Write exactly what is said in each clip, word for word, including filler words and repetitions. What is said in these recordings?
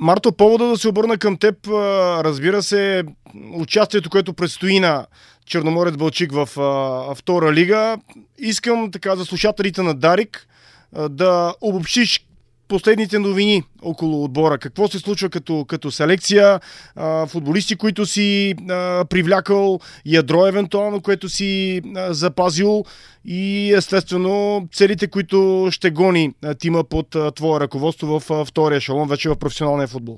Марто, повода да се обърна към теб, разбира се, участието, което предстои на Черноморец Балчик в а, втора лига. Искам така за слушателите на Дарик а, да обобщиш последните новини около отбора. Какво се случва като, като селекция, а, футболисти, които си а, привлякал, ядро евентуално, което си а, запазил и естествено целите, които ще гони а, тима под а, твое ръководство в а, втория ешелон, вече в професионалния футбол.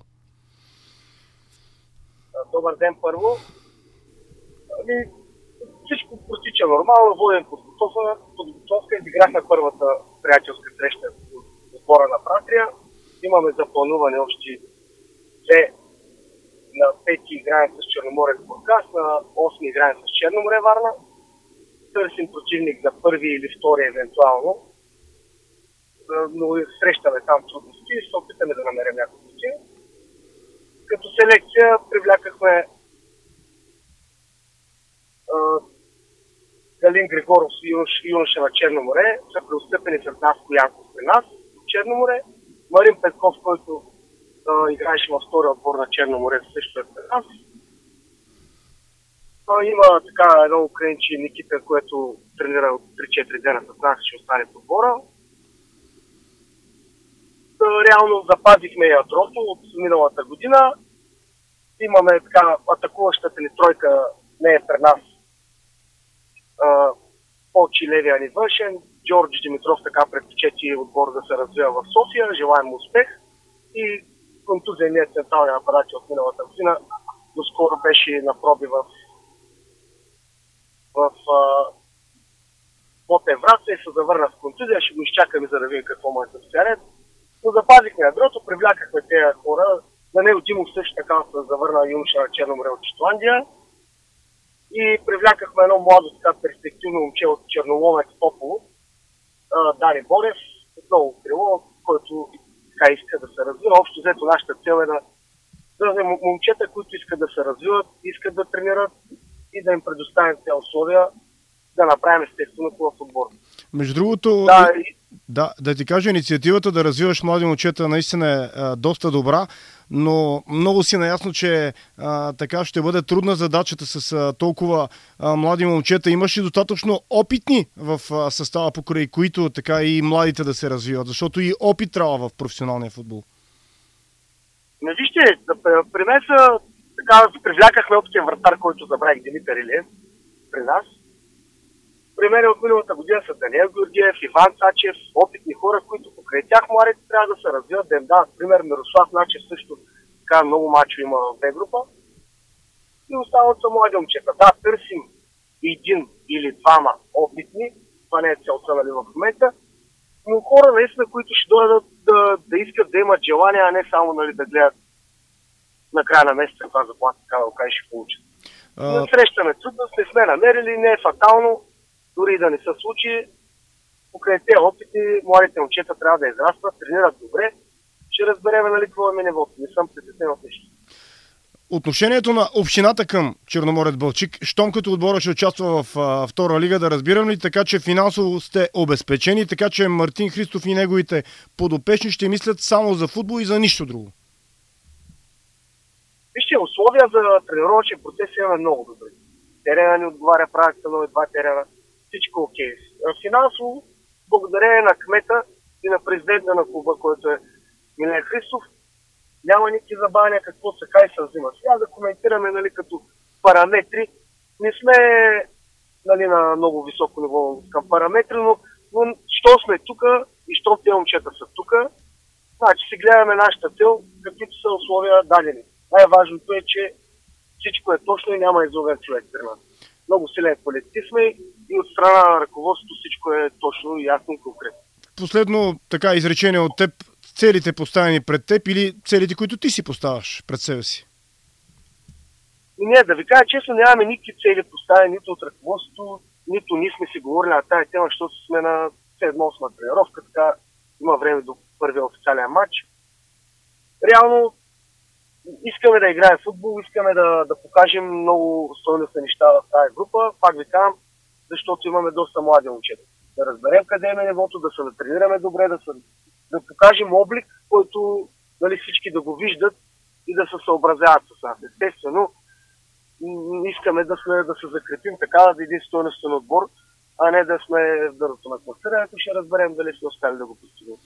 Добър ден първо. Ами, всичко протича нормално, воден подготовка, подготовка изиграхме първата приятелска среща в отбора на Патрия. Имаме заплануване още две. На пети играем с Черноморец Бургас, на осми играем с Черноморе Варна. Търсим противник за първи или втори евентуално. Но срещаме там трудности и се опитаме да намерим някакъв противник. Като селекция привлякахме uh, Галин Григоров и юнош, юноша на Черноморе, са преотстъпени с нас Коянков при нас в Черноморе. Марин Петков, който uh, играеше във втория отбор на Черноморе, също е при нас. Uh, има така едно украинче Никита, което тренира от три-четири дена с нас, ще остане в отбора. Реално запазихме ядрото от миналата година. Имаме така атакуващата ни тройка не е пред нас. Почи левия ни външен. Джордж Димитров така предпочети отбор да се развива в София. Желаем му успех. И контузия не е централния нападател от миналата година. Доскоро беше на проби в в Ботев Враца и се завърна с контузия. Ще го изчакаме, за да видим какво му е състоянието. Но запазихме ядрото, привлякахме тези хора. На него Димов също така се завърна юноша на Черноморе от Шотландия. И привлякахме едно младо, така перспективно момче от Черноломец Тополо, Дани Борев, отново крило, който така иска да се развива. Общо взето нашата цел е да да момчета, които искат да се развиват, искат да тренират и да им предоставим тези условия, да направим естествено това в отбор. Между другото, да, да, да ти кажа, инициативата да развиваш млади момчета наистина е а, доста добра, но много си наясно, че а, така ще бъде трудна задачата с а, толкова а, млади момчета. Имаш ли достатъчно опитни в а, състава, покрай които така и младите да се развиват, защото и опит трябва в професионалния футбол? Не, вижте, при мен са, така, привлякахме опитен вратар, който забравих, Димитър Илиев, при нас. При мен от миналата година са Даниел Георгиев, Иван Цачев, опитни хора, които покрай тях младите трябва да се развиват, да им дават. Пример, Мирослав Начев също така много мачо има в две група. И остават са млади момчета. Да, търсим един или двама опитни, това не е целта, нали, в момента, но хора наистина, които ще дойдат да, да искат да имат желание, а не само, нали, да гледат на края на месеца това заплата, така да го кажеш, ще получат. Uh... Срещаме трудност, не сме намерили, не е фатално. Дори да не се случи, покрай тези опити, младите момчета трябва да израстват, тренират добре, ще разберем, нали, какво е нивото. Не съм притеснен от нещо. Отношението на общината към Черноморец Балчик, щом като отбора ще участва в а, втора лига, да разбирам ли, така че финансово сте обезпечени, така че Мартин Христов и неговите подопечни ще мислят само за футбол и за нищо друго? Вижте, условия за тренировъчен процес имаме много добри. Терена ни отговаря, правят се нови два терена. Всичко окей. Финансово, благодарение на кмета и на президента на клуба, който е Милен Христов, няма никакви забавяния какво се кай се взима. Сега да коментираме, нали, като параметри. Не сме, нали, на много високо ниво към параметри, но, но що сме тук и що те момчета са тук, значи си гледаме нашата цел, каквито са условия дадени. Най-важното е, че всичко е точно и няма изловен човек при нас. Много силен колектив сме и от страна на ръководството всичко е точно, ясно и конкретно. Последно така изречение от теб, целите поставени пред теб или целите, които ти си поставяш пред себе си? Не, да ви кажа честно, нямаме никакви цели поставени нито от ръководството, нито ние сме си говорили на тази тема, защото сме на седма-осма тренировка, така има време до първия официален матч. Реално искаме да играем футбол, искаме да, да покажем много стойностни неща в тази група. Пак ви казвам, защото имаме доста млади момчета. Да разберем къде е нивото, да се натренираме добре, да, се, да покажем облик, който нали, всички да го виждат и да се съобразяват с нас. Естествено, искаме да, сме, да се закрепим така, да един стойностен отбор, а не да сме в дървото на класирането. Ще разберем дали сме успели да го постигнем.